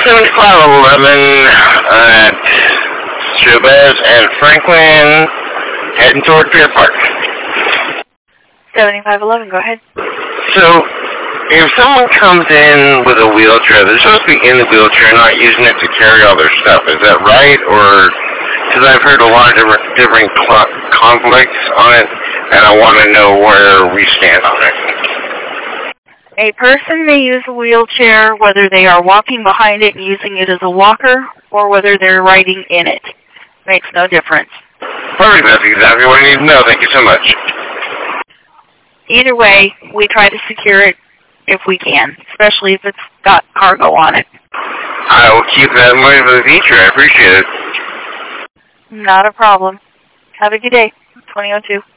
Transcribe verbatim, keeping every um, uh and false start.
seventy-five eleven at Chavez and Franklin, heading toward Pier Park. seventy-five eleven, go ahead. So, if someone comes in with a wheelchair, they're supposed to be in the wheelchair, not using it to carry all their stuff. Is that right? Or, because I've heard a lot of different, different conflicts on it, and I want to know where we stand on it. A person may use a wheelchair whether they are walking behind it and using it as a walker, or whether they're riding in it. Makes no difference. Perfect. That's exactly what I need to know. Thank you so much. Either way, we try to secure it if we can, especially if it's got cargo on it. I will keep that in mind for the future. I appreciate it. Not a problem. Have a good day. twenty oh two.